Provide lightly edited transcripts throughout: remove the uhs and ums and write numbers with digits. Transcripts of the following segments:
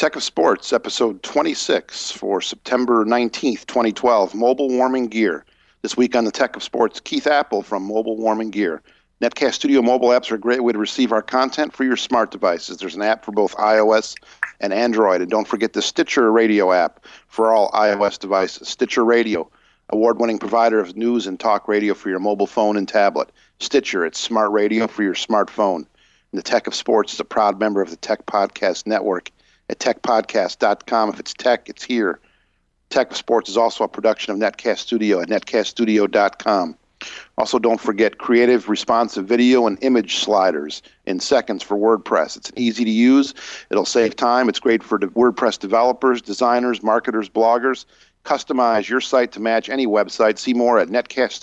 Tech of Sports, episode 26 for September 19th, 2012, Mobile Warming Gear. This week on the Tech of Sports, Keith Apple from Mobile Warming Gear. Netcast Studio mobile apps are a great way to receive our content for your smart devices. There's an app for both iOS and Android. And don't forget the Stitcher Radio app for all iOS devices. Stitcher Radio, award-winning provider of news and talk radio for your mobile phone and tablet. Stitcher, it's smart radio for your smartphone. And the Tech of Sports is a proud member of the Tech Podcast Network at techpodcast.com. If it's tech, it's here. Tech of Sports is also a production of Netcast Studio at netcaststudio.com. Also, don't forget creative, responsive video and image sliders in seconds for WordPress. It's easy to use. It'll save time. It's great for WordPress developers, designers, marketers, bloggers. Customize your site to match any website. See more at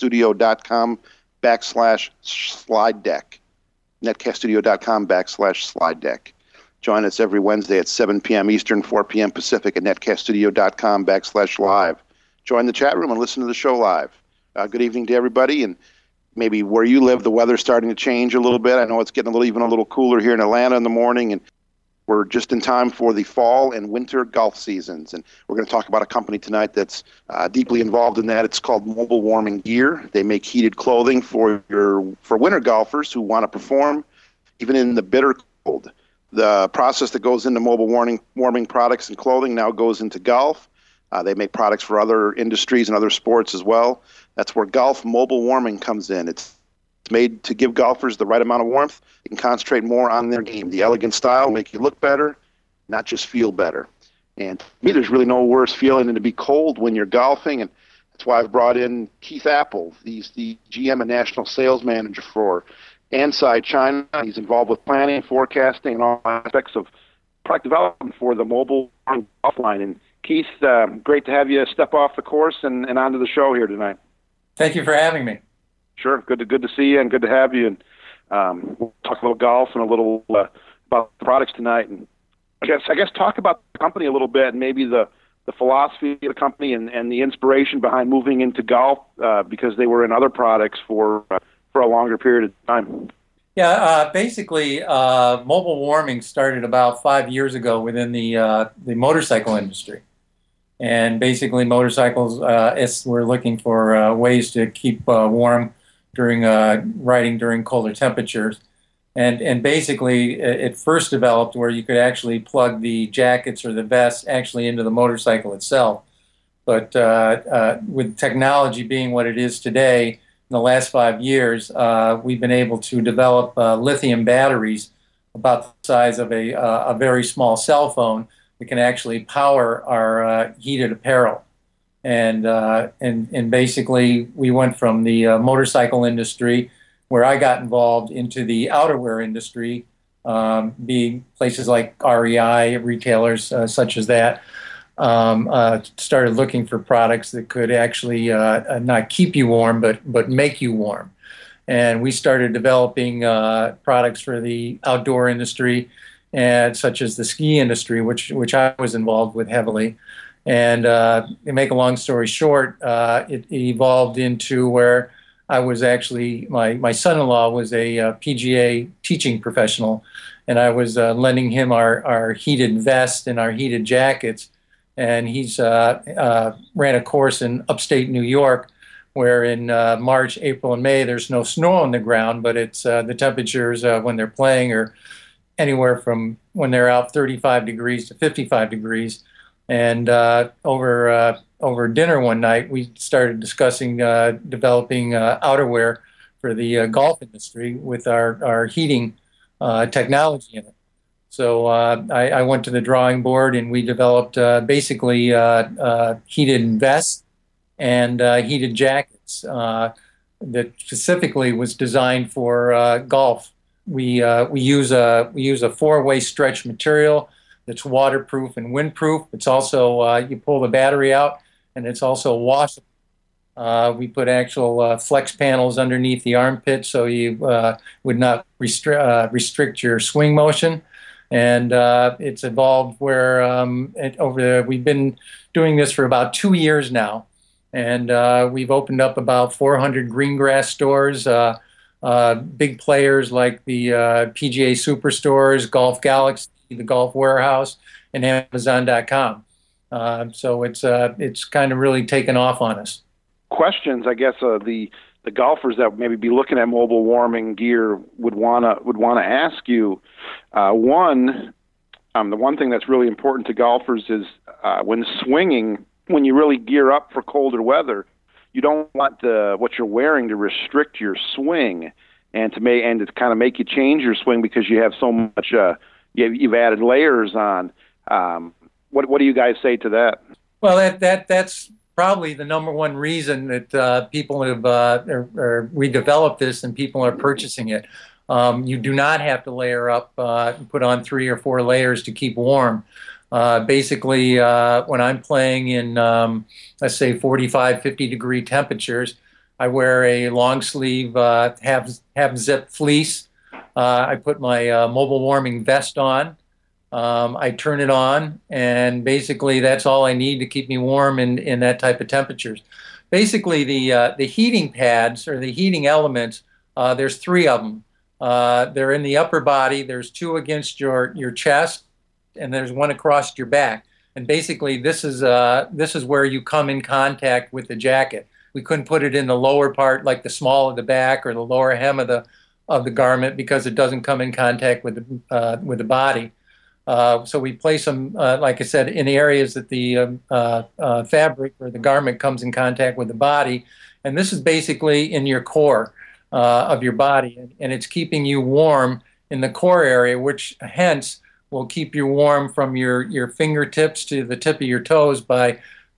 netcaststudio.com/slide deck. netcaststudio.com/slide deck. Join us every Wednesday at 7 p.m. Eastern, 4 p.m. Pacific at netcaststudio.com/live. Join the chat room and listen to the show live. Good evening to everybody, and maybe where you live, the weather's starting to change a little bit. I know it's getting even a little cooler here in Atlanta in the morning, and we're just in time for the fall and winter golf seasons. And we're going to talk about a company tonight that's deeply involved in that. It's called Mobile Warming Gear. They make heated clothing for winter golfers who want to perform even in the bitter cold. The process that goes into mobile warming products and clothing now goes into golf. They make products for other industries and other sports as well. That's where golf mobile warming comes in. It's made to give golfers the right amount of warmth. They can concentrate more on their game. The elegant style will make you look better, not just feel better. And to me, there's really no worse feeling than to be cold when you're golfing. And that's why I've brought in Keith Apple. He's the GM and National Sales Manager for Ansai China. He's involved with planning, forecasting, and all aspects of product development for the mobile golf line. And Keith, great to have you step off the course and onto the show here tonight. Thank you for having me. Sure, good to see you and good to have you. And we'll talk a little golf and a little about the products tonight. And I guess talk about the company a little bit and maybe the philosophy of the company and the inspiration behind moving into golf because they were in other products for a longer period of time. Yeah, basically, mobile warming started about 5 years ago within the motorcycle industry. And basically, motorcycles, we're looking for ways to keep warm during riding during colder temperatures. And basically, it first developed where you could actually plug the jackets or the vests actually into the motorcycle itself. But with technology being what it is today, in the last 5 years, we've been able to develop lithium batteries about the size of a very small cell phone that can actually power our heated apparel. And basically, we went from the motorcycle industry, where I got involved, into the outerwear industry, being places like REI, retailers such as that. Started looking for products that could actually not keep you warm, but make you warm. And we started developing products for the outdoor industry, and such as the ski industry, which I was involved with heavily. And to make a long story short, it evolved into where I was actually, my son-in-law was a PGA teaching professional, and I was lending him our heated vest and our heated jackets. And he's ran a course in upstate New York where in March, April, and May there's no snow on the ground, but it's the temperatures when they're playing are anywhere from, when they're out, 35 degrees to 55 degrees. And over dinner one night, we started discussing developing outerwear for the golf industry with our heating technology in it. So I went to the drawing board and we developed basically heated vests and heated jackets that specifically was designed for golf. We use a four-way stretch material that's waterproof and windproof. It's also you pull the battery out and it's also washable. We put actual flex panels underneath the armpit so you would not restrict your swing motion. And it's evolved where we've been doing this for about 2 years now. And we've opened up about 400 green grass stores, big players like the PGA Superstores, Golf Galaxy, the Golf Warehouse, and Amazon.com. So it's kind of really taken off on us. Questions, I guess, the golfers that maybe be looking at mobile warming gear would wanna ask you. One, the one thing that's really important to golfers is when swinging, when you really gear up for colder weather, you don't want what you're wearing to restrict your swing and to kind of make you change your swing because you have so much. You've added layers on. What do you guys say to that? Well, that's probably the number one reason that people have we developed this and people are purchasing it. You do not have to layer up, put on 3 or 4 layers to keep warm. Basically, when I'm playing in, let's say, 45, 50-degree temperatures, I wear a long sleeve half zip fleece. I put my mobile warming vest on. I turn it on, and basically that's all I need to keep me warm in that type of temperatures. Basically, the heating pads or the heating elements, there's 3 of them. They're in the upper body. There's 2 against your chest, and there's 1 across your back. And basically, this is where you come in contact with the jacket. We couldn't put it in the lower part, like the small of the back or the lower hem of the garment, because it doesn't come in contact with the body. So we place them, like I said, in areas that the fabric or the garment comes in contact with the body. And this is basically in your core of your body. And it's keeping you warm in the core area, which hence will keep you warm from your fingertips to the tip of your toes by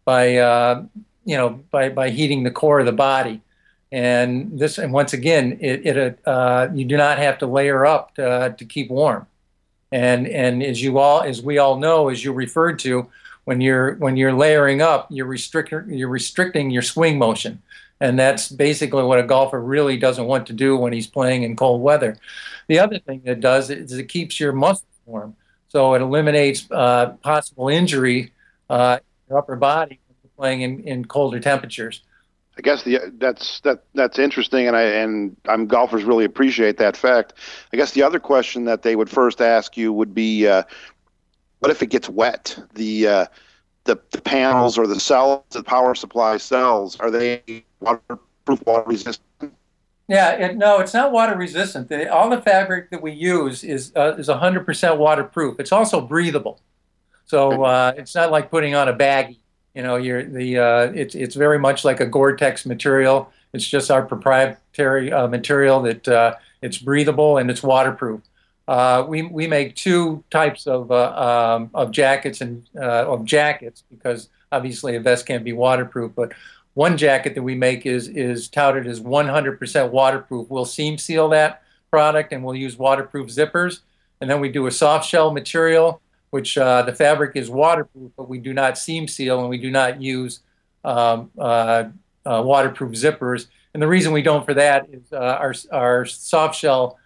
heating the core of the body. And once again, you do not have to layer up to keep warm. And as we all know, as you referred to, when you're layering up, you're restricting your swing motion, and that's basically what a golfer really doesn't want to do when he's playing in cold weather. The other thing it does is it keeps your muscles warm, so it eliminates possible injury in your upper body when you're playing in colder temperatures. I guess that's interesting, and golfers really appreciate that fact. I guess the other question that they would first ask you would be, what if it gets wet? The panels or the cells, the power supply cells, are they waterproof, water resistant? Yeah, no, it's not water resistant. All the fabric that we use is 100% waterproof. It's also breathable, so it's not like putting on a baggie. You know, it's very much like a Gore-Tex material. It's just our proprietary material that it's breathable and it's waterproof. We make 2 types of jackets because obviously a vest can't be waterproof. But one jacket that we make is touted as 100% waterproof. We'll seam seal that product and we'll use waterproof zippers. And then we do a soft shell material, which the fabric is waterproof, but we do not seam seal and we do not use waterproof zippers. And the reason we don't for that is our soft shell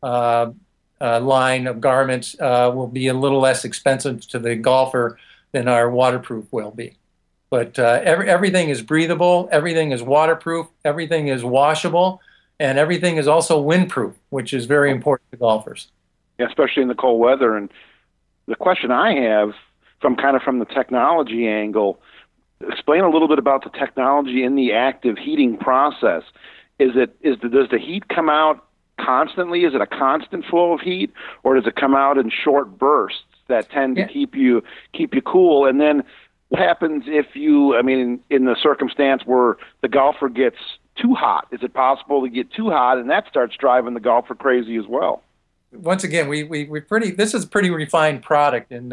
line of garments will be a little less expensive to the golfer than our waterproof will be. But everything is breathable, everything is waterproof, everything is washable, and everything is also windproof, which is very important to golfers. Yeah, especially in the cold weather. And the question I have from the technology angle, explain a little bit about the technology in the active heating process. Does the heat come out constantly? Is it a constant flow of heat, or does it come out in short bursts that tend to keep you cool? And then what happens if in the circumstance where the golfer gets too hot? Is it possible to get too hot and that starts driving the golfer crazy as well? Once again, this is a pretty refined product, and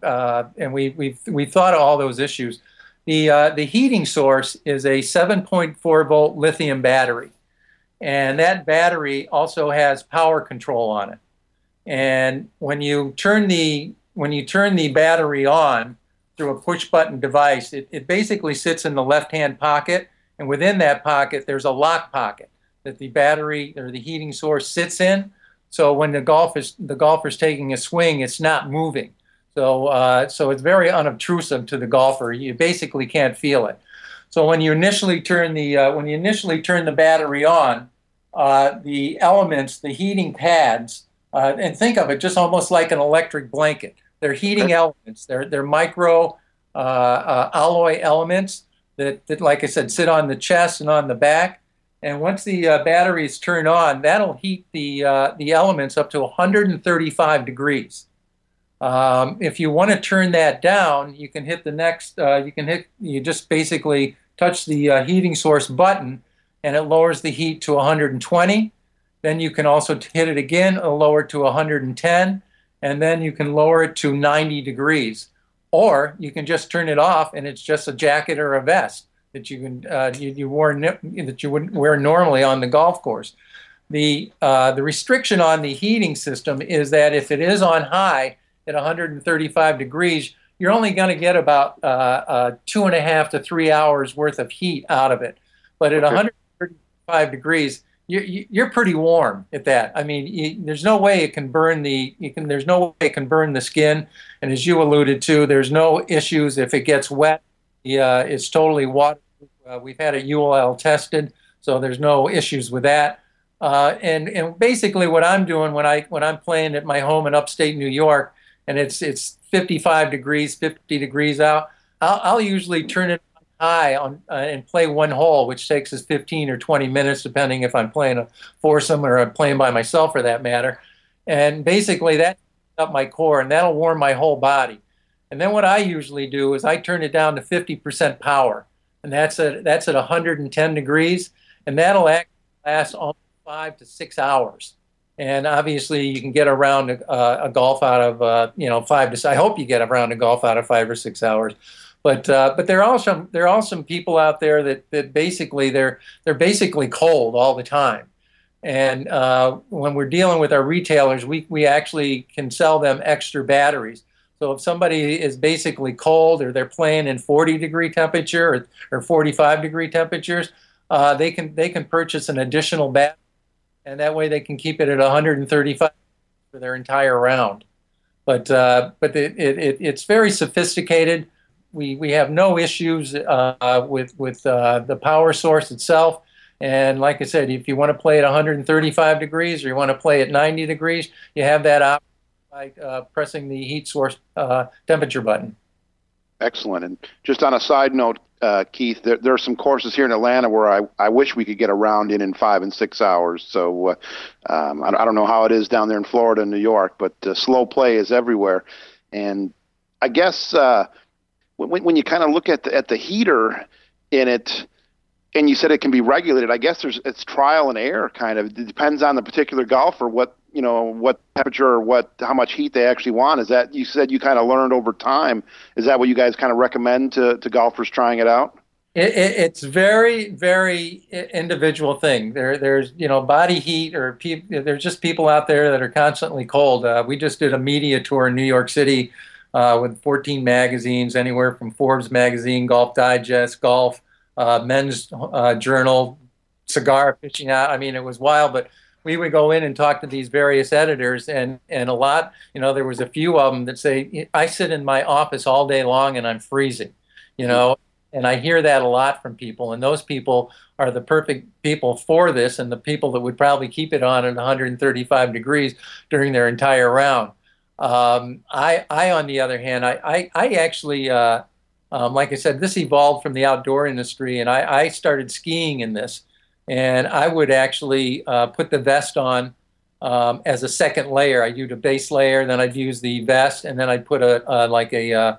we thought of all those issues. The heating source is a 7.4 volt lithium battery, and that battery also has power control on it. And when you turn the battery on through a push button device, it basically sits in the left hand pocket, and within that pocket there's a lock pocket that the battery or the heating source sits in. So when the golfer's taking a swing, it's not moving. So it's very unobtrusive to the golfer. You basically can't feel it. So when you initially turn the battery on, the elements, the heating pads, and think of it just almost like an electric blanket. They're heating Okay. elements. They're micro alloy elements that, like I said, sit on the chest and on the back. And once the battery is turned on, that'll heat the elements up to 135 degrees. If you want to turn that down, you can hit the next. You just basically touch the heating source button, and it lowers the heat to 120. Then you can also hit it again, lower it to 110, and then you can lower it to 90 degrees. Or you can just turn it off, and it's just a jacket or a vest that you wouldn't wear normally on the golf course. The restriction on the heating system is that if it is on high at 135 degrees, you're only going to get about 2.5 to 3 hours worth of heat out of it. But at 135 degrees, you're pretty warm at that. I mean, there's no way it can burn there's no way it can burn the skin. And as you alluded to, there's no issues if it gets wet. It's totally waterproof. We've had it UL tested, so there's no issues with that. And basically, what I'm doing when I'm playing at my home in upstate New York, and it's 55 degrees, 50 degrees out, I'll usually turn it high and play one hole, which takes us 15 or 20 minutes, depending if I'm playing a foursome or I'm playing by myself, for that matter. And basically, that up my core, and that'll warm my whole body. And then what I usually do is I turn it down to 50% power, and that's at 110 degrees, and that'll actually last almost 5 to 6 hours. And obviously, you can get around a golf out of 5 to. I hope you get around a golf out of 5 or 6 hours. But there are some people out there that basically they're basically cold all the time. And when we're dealing with our retailers, we actually can sell them extra batteries. So if somebody is basically cold, or they're playing in 40-degree temperature or 45-degree temperatures, they can purchase an additional battery, and that way they can keep it at 135 for their entire round. But it's very sophisticated. We have no issues with the power source itself. And like I said, if you want to play at 135 degrees or you want to play at 90 degrees, you have that option by pressing the heat source temperature button. Excellent. And just on a side note, Keith, there are some courses here in Atlanta where I wish we could get a round in 5 and 6 hours. So I don't know how it is down there in Florida and New York, but slow play is everywhere. And I guess when you kind of look at the heater in it, and you said it can be regulated, I guess it's trial and error kind of. It depends on the particular golfer what temperature or how much heat they actually want. Is that, you said you kind of learned over time? Is that what you guys kind of recommend to golfers trying it out? It's very, very individual thing. There's body heat, or there's just people out there that are constantly cold. We just did a media tour in New York City with 14 magazines, anywhere from Forbes magazine, Golf Digest, Golf, Men's Journal, Cigar Aficionado. I mean, it was wild, but we would go in and talk to these various editors, and a lot, there was a few of them that say, I sit in my office all day long and I'm freezing, and I hear that a lot from people, and those people are the perfect people for this, and the people that would probably keep it on at 135 degrees during their entire round. I on the other hand, I actually, like I said, this evolved from the outdoor industry, and I started skiing in this. And I would actually put the vest on as a second layer. I'd use a base layer, then I'd use the vest, and then I'd put a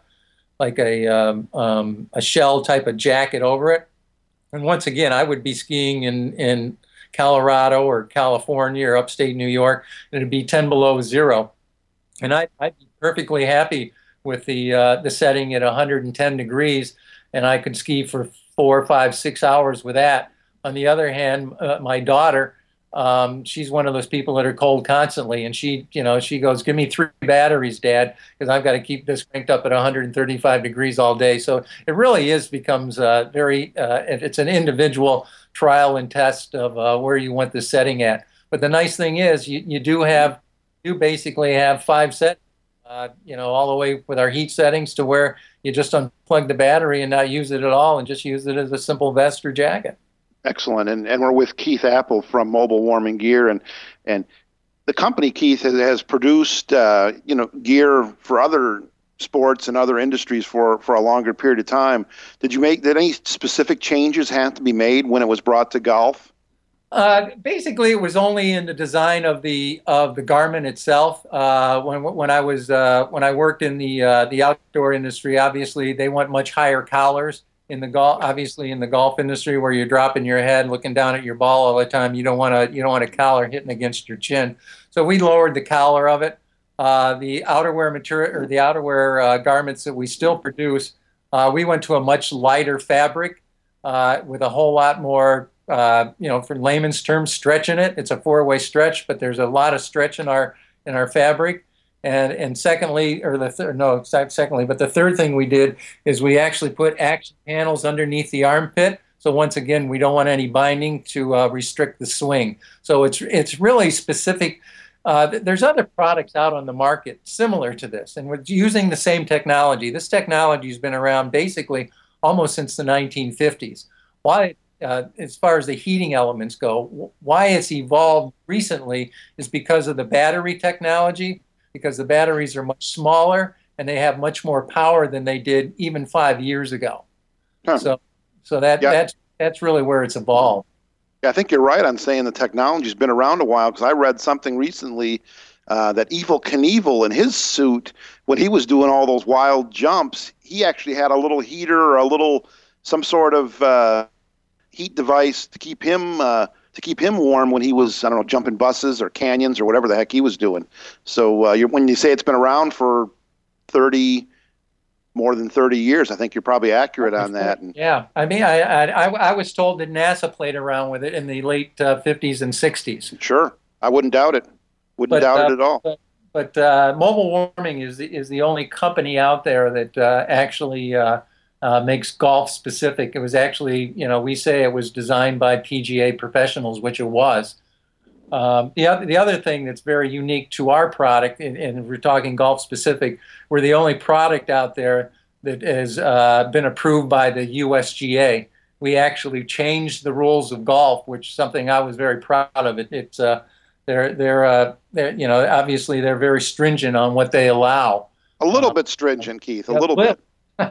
shell type of jacket over it. And once again, I would be skiing in Colorado or California or upstate New York, and it'd be 10 below zero. And I'd be perfectly happy with the setting at 110 degrees, and I could ski for 4, 5, 6 hours with that. On the other hand, my daughter, she's one of those people that are cold constantly, and she goes, "Give me 3 batteries, Dad, because I've got to keep this cranked up at 135 degrees all day." So it really becomes very, it's an individual trial and test of where you want the setting at. But the nice thing is, you basically have 5 settings, all the way with our heat settings to where you just unplug the battery and not use it at all, and just use it as a simple vest or jacket. Excellent. And we're with Keith Apple from Mobile Warming Gear. And the company, Keith, has produced gear for other sports and other industries for a longer period of time. Did any specific changes have to be made when it was brought to golf? Basically, it was only in the design of the garment itself. When I worked in the outdoor industry, obviously they want much higher collars in the golf. Obviously, in the golf industry, where you're dropping your head, looking down at your ball all the time, you don't want a collar hitting against your chin. So we lowered the collar of it. The outerwear material or the outerwear garments that we still produce, we went to a much lighter fabric with a whole lot more. For layman's terms, stretch in it. It's a four-way stretch, but there's a lot of stretch in our fabric. And secondly, but the third thing we did is we actually put action panels underneath the armpit. So once again, we don't want any binding to restrict the swing. So it's really specific. There's other products out on the market similar to this, and we're using the same technology. This technology has been around basically almost since the 1950s. Why? As far as the heating elements go, why it's evolved recently is because of the battery technology, because the batteries are much smaller and they have much more power than they did even 5 years ago. Huh. So that's really where it's evolved. Yeah, I think you're right on saying the technology's been around a while, because I read something recently that Evel Knievel in his suit, when he was doing all those wild jumps, he actually had a little heater or some sort of heat device to keep him warm when he was, I don't know, jumping buses or canyons or whatever the heck he was doing. So when you say it's been around for more than 30 years, I think you're probably accurate on that. Yeah, I mean, I was told that NASA played around with it in the late 50s and 60s. Sure, I wouldn't doubt it. Wouldn't doubt it at all. But Mobile Warming is the only company out there that actually makes golf specific. It was actually, we say it was designed by PGA professionals, which it was. The other thing that's very unique to our product, and if we're talking golf specific, we're the only product out there that has been approved by the USGA. We actually changed the rules of golf, which is something I was very proud of. It's they're obviously they're very stringent on what they allow. A little bit stringent, Keith. A little bit.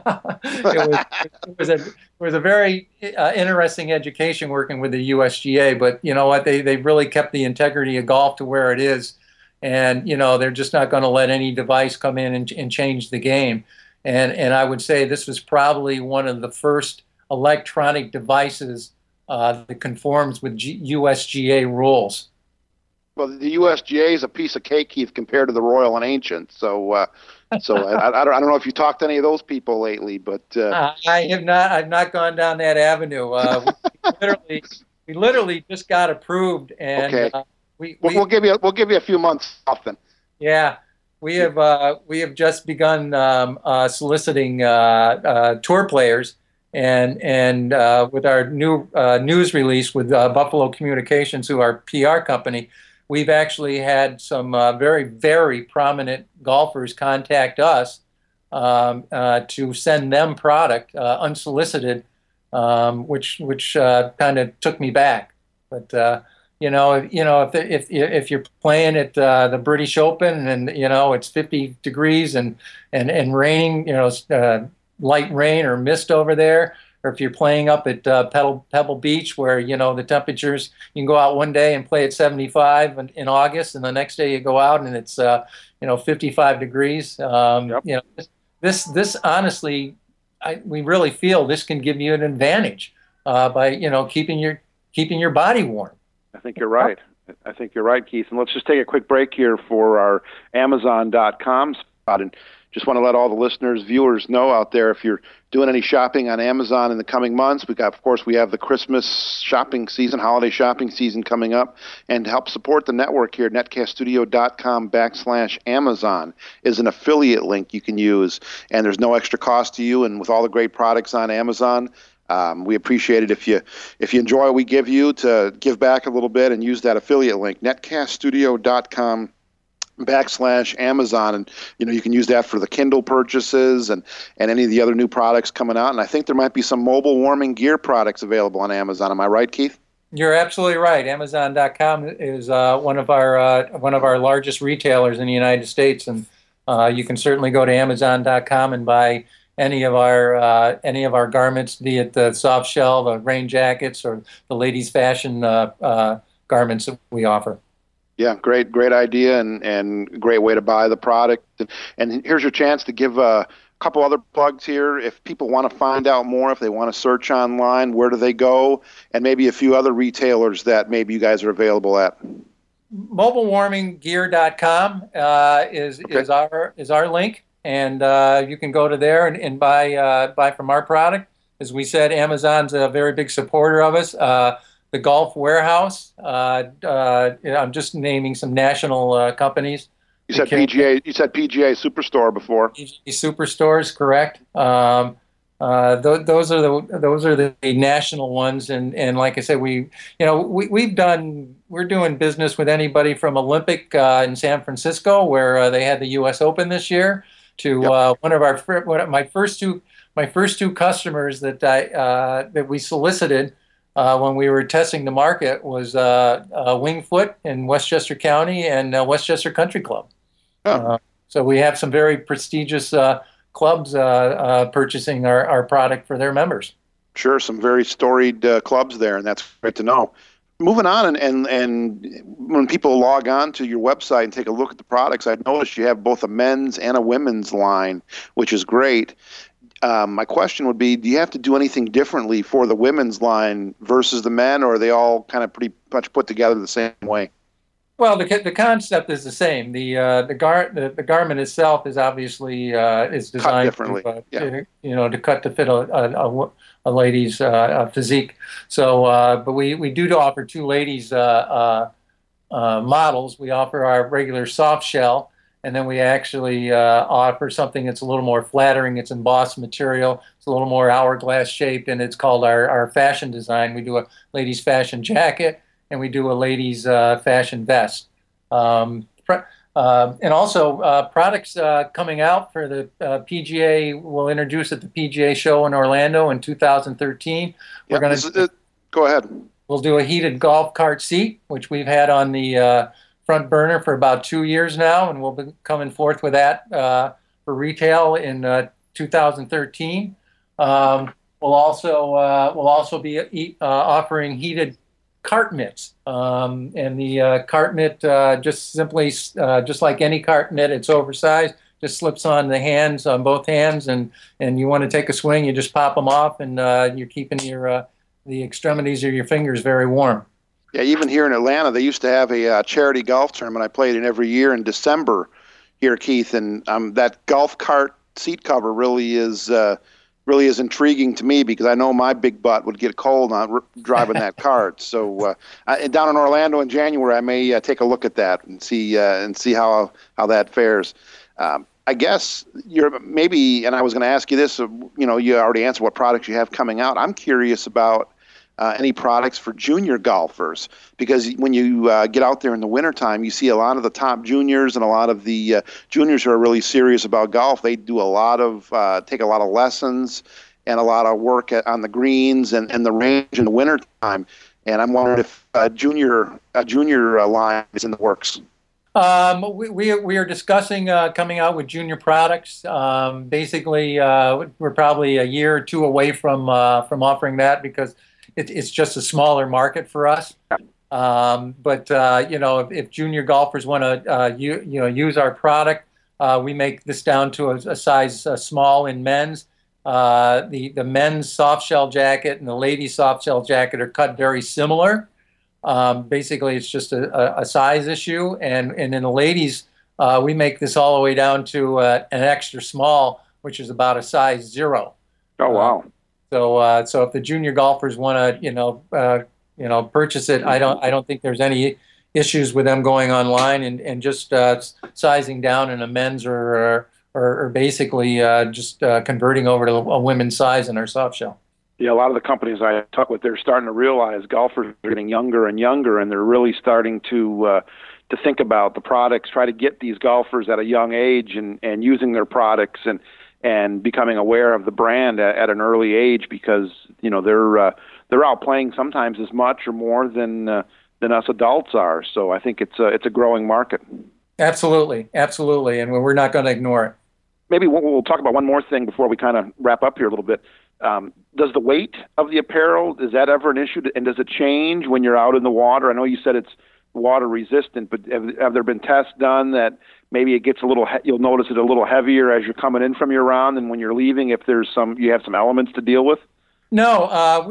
It was a very interesting education working with the USGA, but you know what, they really kept the integrity of golf to where it is, and they're just not going to let any device come in and change the game. And I would say this was probably one of the first electronic devices that conforms with USGA rules. Well, the USGA is a piece of cake, Keith, compared to the Royal and Ancient. So I don't know if you talked to any of those people lately, but I have not. I've not gone down that avenue. We literally just got approved, and okay. We'll give you a few months off then. Yeah, we have just begun soliciting tour players, and with our new news release with Buffalo Communications, who are PR company. We've actually had some very, very prominent golfers contact us to send them product unsolicited, which kind of took me back. But if you're playing at the British Open and it's 50 degrees and raining, light rain or mist over there. Or if you're playing up at Pebble Beach, where the temperatures, you can go out one day and play at 75 in August, and the next day you go out and it's 55 degrees. Yep. This honestly, we really feel this can give you an advantage by keeping your body warm. I think you're right. I think you're right, Keith. And let's just take a quick break here for our Amazon.com spot. And just want to let all the listeners, viewers know out there, if you're doing any shopping on Amazon in the coming months, we have the Christmas shopping season, holiday shopping season coming up. And to help support the network here, netcaststudio.com/Amazon is an affiliate link you can use. And there's no extra cost to you. And with all the great products on Amazon, we appreciate it if you enjoy what we give you, to give back a little bit and use that affiliate link, netcaststudio.com/Amazon, and you can use that for the Kindle purchases and any of the other new products coming out. And I think there might be some mobile warming gear products available on Amazon. Am I right, Keith? You're absolutely right. Amazon.com is one of our largest retailers in the United States, and you can certainly go to Amazon.com and buy any of our garments, be it the soft shell, the rain jackets, or the ladies' fashion garments that we offer. Yeah, great idea, and great way to buy the product. And here's your chance to give a couple other plugs here. If people want to find out more, if they want to search online, where do they go? And maybe a few other retailers that maybe you guys are available at. MobileWarmingGear.com is our link, and you can go to there and buy from our product. As we said, Amazon's a very big supporter of us. The Golf Warehouse. I'm just naming some national companies. You said PGA. You said PGA Superstore before. PGA Superstores, correct? Those are the national ones, and like I said, we're doing business with anybody from Olympic in San Francisco, where they had the U.S. Open this year, to my first two customers that we solicited when we were testing the market was Wingfoot in Westchester County and Westchester Country Club. Oh. So we have some very prestigious clubs purchasing our product for their members. Sure, some very storied clubs there, and that's great to know. Moving on, and when people log on to your website and take a look at the products, I've noticed you have both a men's and a women's line, which is great. My question would be, do you have to do anything differently for the women's line versus the men, or are they all kind of pretty much put together the same way? Well, the concept is the same. The garment itself is obviously is designed differently. to cut to fit a lady's physique. So, but we do offer two ladies models. We offer our regular soft shell, and then we actually offer something that's a little more flattering. It's embossed material. It's a little more hourglass shaped, and it's called our fashion design. We do a ladies' fashion jacket, and we do a ladies' fashion vest. And also products coming out for the PGA. We'll introduce at the PGA show in Orlando in 2013. We're going to go ahead. We'll do a heated golf cart seat, which we've had on the front burner for about 2 years now, and we'll be coming forth with that for retail in 2013. We'll also be offering heated cart mitts, and the cart mitt just like any cart mitt, it's oversized, just slips on both hands, and you want to take a swing, you just pop them off, and you're keeping the extremities of your fingers very warm. Yeah, even here in Atlanta, they used to have a charity golf tournament I played in every year in December here, Keith, and that golf cart seat cover really is intriguing to me, because I know my big butt would get cold on driving that cart. So down in Orlando in January, I may take a look at that and see how that fares. I guess and I was going to ask you this. You already answered what products you have coming out. I'm curious about any products for junior golfers, because when you get out there in the wintertime, you see a lot of the top juniors and a lot of the juniors who are really serious about golf. They do take a lot of lessons and a lot of work on the greens and the range in the wintertime. And I'm wondering if a junior line is in the works. We are discussing coming out with junior products. Basically, we're probably a year or two away from offering that, because it's just a smaller market for us. But if junior golfers want to use our product, we make this down to a size small in men's. The men's soft shell jacket and the ladies' soft shell jacket are cut very similar. Basically, it's just a size issue, and in the ladies, we make this all the way down to an extra small, which is about a size 0. Oh, wow. So if the junior golfers want to purchase it, I don't think there's any issues with them going online and just sizing down in a men's or basically just converting over to a women's size in our soft shell. Yeah, a lot of the companies I talk with, they're starting to realize golfers are getting younger and younger, and they're really starting to think about the products, try to get these golfers at a young age and using their products and becoming aware of the brand at an early age, because they're they're out playing sometimes as much or more than us adults are. So I think it's a growing market. Absolutely, absolutely, and we're not going to ignore it. Maybe we'll talk about one more thing before we kind of wrap up here a little bit. Does the weight of the apparel, is that ever an issue? And does it change when you're out in the water? I know you said it's water resistant, but have there been tests done that maybe it gets a little, you'll notice it a little heavier as you're coming in from your round and when you're leaving, if you have some elements to deal with? No,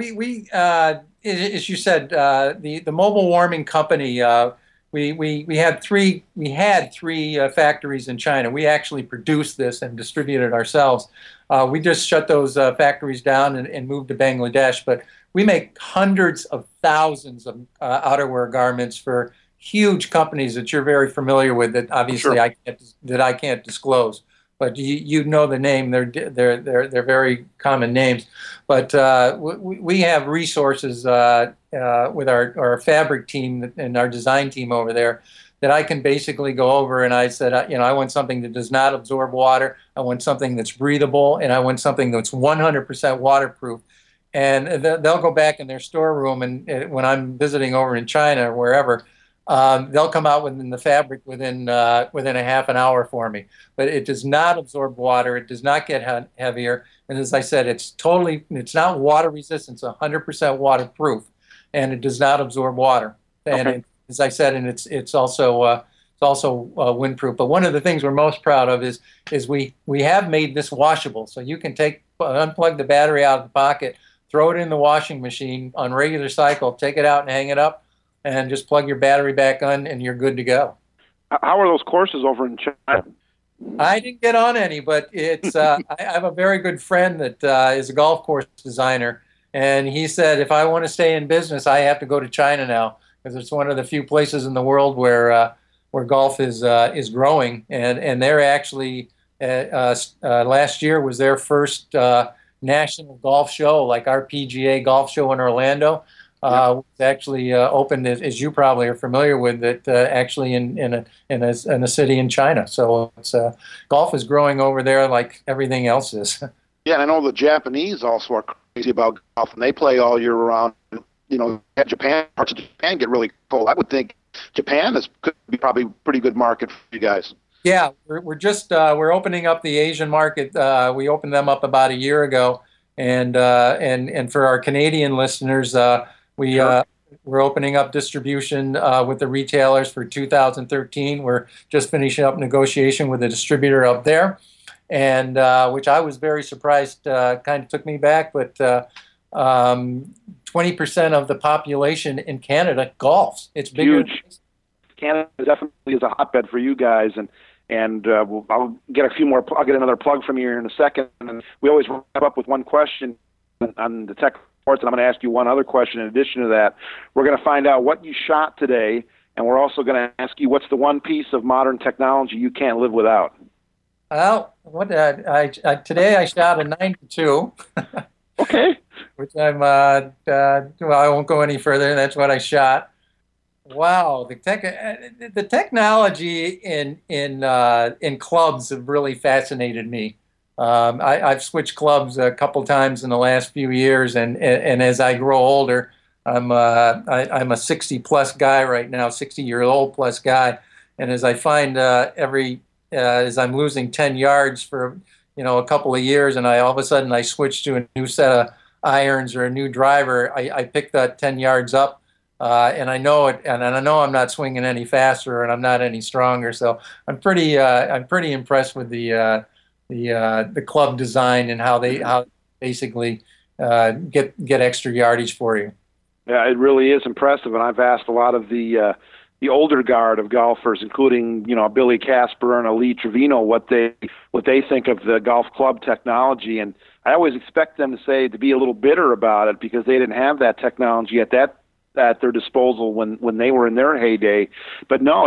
as you said, the mobile warming company, we had three factories in China. We actually produced this and distributed it ourselves. We just shut those factories down and moved to Bangladesh. But we make hundreds of thousands of outerwear garments for huge companies that you're very familiar with. That obviously Sure. I can't disclose. But you know the name. They're very common names. But we have resources with our fabric team and our design team over there that I can basically go over, and I said, I want something that does not absorb water. I want something that's breathable, and I want something that's 100% waterproof. And they'll go back in their storeroom, and when I'm visiting over in China or wherever, they'll come out within the fabric within a half an hour for me. But it does not absorb water. It does not get heavier. And as I said, it's not water resistant. It's 100% waterproof, and it does not absorb water. And as I said, and it's also windproof. But one of the things we're most proud of is we have made this washable, so you can unplug the battery out of the pocket, throw it in the washing machine on regular cycle, take it out and hang it up, and just plug your battery back on, and you're good to go. How are those courses over in China? I didn't get on any, but it's. I have a very good friend that is a golf course designer, and he said if I want to stay in business, I have to go to China now because it's one of the few places in the world where golf is growing, and they're actually last year was their first national golf show, like our PGA golf show in Orlando. It's actually opened, as you probably are familiar with, it actually in a city in China. So golf is growing over there like everything else is. Yeah, and I know the Japanese also are crazy about golf, and they play all year round. Japan, parts of Japan get really cold. I would think Japan could be probably a pretty good market for you guys. Yeah, we're opening up the Asian market. We opened them up about a year ago, and for our Canadian listeners. We're opening up distribution with the retailers for 2013. We're just finishing up negotiation with a distributor up there, and which I was very surprised, kind of took me back, but 20% of the population in Canada golfs. It's bigger. Huge. Canada definitely is a hotbed for you guys, and I'll get I'll get another plug from you here in a second. And we always wrap up with one question on the tech sports, and I'm going to ask you one other question in addition to that. We're going to find out what you shot today, and we're also going to ask you what's the one piece of modern technology you can't live without. Well, today I shot a 92. Okay. Which I won't go any further. That's what I shot. Wow, the technology in clubs have really fascinated me. I've switched clubs a couple times in the last few years, and as I grow older, I'm a 60-plus guy right now, 60-year-old plus guy, and as I find as I'm losing 10 yards for a couple of years, and all of a sudden I switch to a new set of irons or a new driver, I pick that 10 yards up, and I know it, and I know I'm not swinging any faster, and I'm not any stronger, so I'm pretty impressed with the club design and how basically get extra yardage for you. Yeah, it really is impressive, and I've asked a lot of the older guard of golfers, including Billy Casper and Lee Trevino, what they think of the golf club technology, and I always expect them to be a little bitter about it because they didn't have that technology at their disposal when they were in their heyday. But no,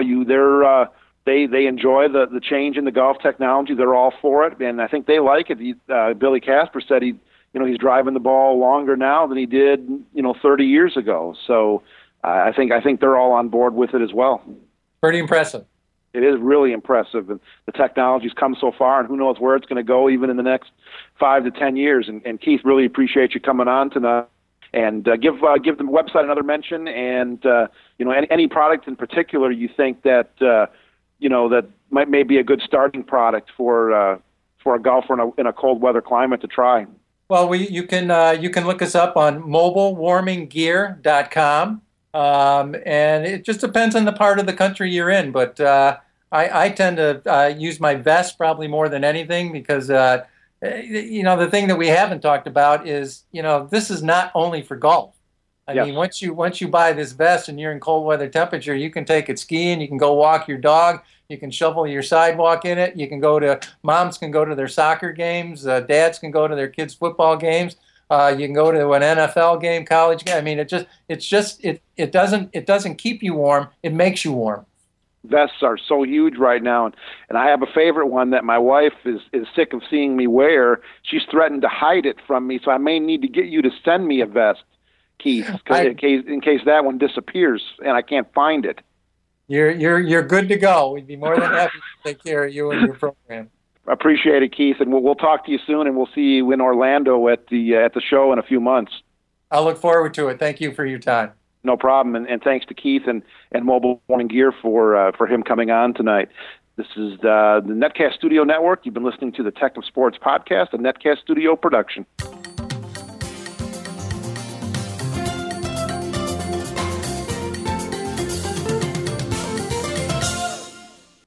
they enjoy the change in the golf technology. They're all for it, and I think they like it. Billy Casper said he's driving the ball longer now than he did 30 years ago. So I think they're all on board with it as well. Pretty impressive. It is really impressive, and the technology's come so far, and who knows where it's going to go even in the next 5 to 10 years. And Keith, really appreciate you coming on tonight. And give the website another mention, and any product in particular you think that that may be a good starting product for a golfer in a cold weather climate to try. Well, you can look us up on mobilewarminggear.com, and it just depends on the part of the country you're in. But I tend to use my vest probably more than anything because the thing that we haven't talked about is this is not only for golf. I mean, once you buy this vest and you're in cold weather temperature, you can take it skiing, you can go walk your dog, you can shovel your sidewalk in it, moms can go to their soccer games, dads can go to their kids' football games, you can go to an NFL game, college game. I mean, it doesn't keep you warm, it makes you warm. Vests are so huge right now, and I have a favorite one that my wife is sick of seeing me wear. She's threatened to hide it from me, so I may need to get you to send me a vest, Keith, in case that one disappears and I can't find it. You're good to go. We'd be more than happy to take care of you and your program. Appreciate it, Keith, and we'll talk to you soon, and we'll see you in Orlando at the show in a few months. I look forward to it. Thank you for your time. No problem, and thanks to Keith and Mobile Warming Gear for him coming on tonight. This is the Netcast Studio Network. You've been listening to the Tech of Sports podcast, a Netcast Studio production.